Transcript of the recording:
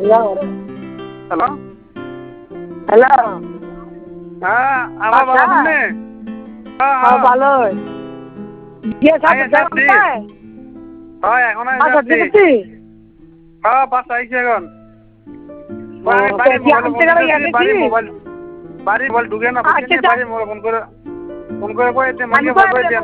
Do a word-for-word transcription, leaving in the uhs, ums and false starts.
Hello hello হ্যাঁ আমার আচ্ছা। বাবা শুনে হ্যাঁ হ্যাঁ হ্যাঁ ভালো গিয়ে আগে সাথে যাচ্ছি হ্যাঁ এখন আমি আচ্ছা যাচ্ছি দেখেছি হ্যাঁ বাস আইছি এখন ও, আমি কে বাড়ির কি মোবাইলে আনতে ফোন গেলে দিতেছি গেছে বাড়ির কি? মোবাইল বাড়ির মোবাইল ঢুকে না বুঝছি আচ্ছা নি আচ্ছা বাড়ির মোবাইল ফোন করে ফোন করে কয়ে দিয়ে আমি মাইকে কই কয়ে দিয়ে